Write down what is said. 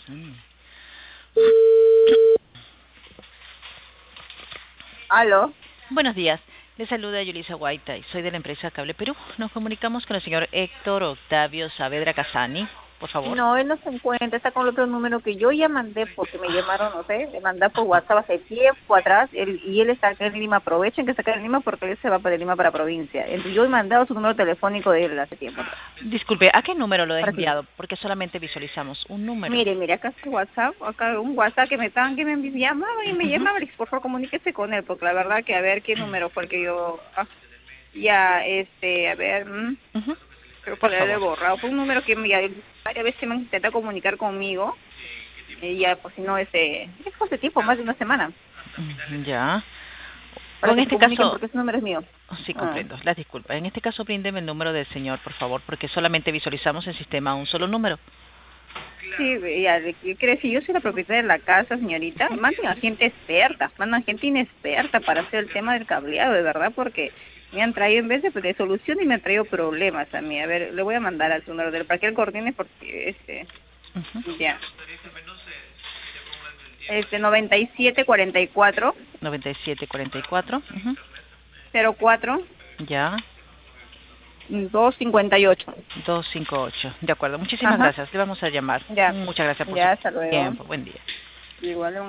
Mm. ¿Aló? Buenos días. Le saluda Yulisa Guaita y soy de la empresa Cable Perú. Nos comunicamos con el señor Héctor Octavio Saavedra Casani, por favor. No, él no se encuentra, está con el otro número que yo ya mandé porque me llamaron, no sé, le mandé por Ajá. WhatsApp hace tiempo atrás y él está acá en Lima. Aprovechen que está acá en Lima porque él se va para Lima para provincia. Entonces, yo he mandado su número telefónico de él hace tiempo atrás. Disculpe, ¿a qué número lo he Para que, enviado? Porque solamente visualizamos un número. mire, acá está WhatsApp, acá un WhatsApp que me llamaba y me Ujú, llamaba, le dije, por favor comuníquese con él, porque la verdad que a ver qué número fue el que yo, ya, a ver, ujú. creo que Por lo he favor. borrado. Fue un número que ya varias veces me han intentado comunicar conmigo. Y ya, pues si no, fue hace tiempo, más de una semana, Ya. O para en que se este comuniquen caso, porque ese número es mío. sí Ah, comprendo, las disculpas. En este caso, bríndeme el número del señor, por favor, porque solamente visualizamos en sistema un solo número. sí, ya, ¿qué quiere decir? Yo soy la propietaria de la casa, señorita. Manden a gente experta, mandan gente inexperta para hacer el tema del cableado, de verdad, porque me han traído en vez de solución y me han traído problemas a mí. A ver, le voy a mandar al número del para que él coordine porque Ujú. ya. 9744 9744. Ujú. 04 Ya. 258. 258. De acuerdo. Muchísimas Ajá, gracias. Le vamos a llamar. ya, Muchas gracias por su ya, hasta luego. tiempo. Buen día. Igual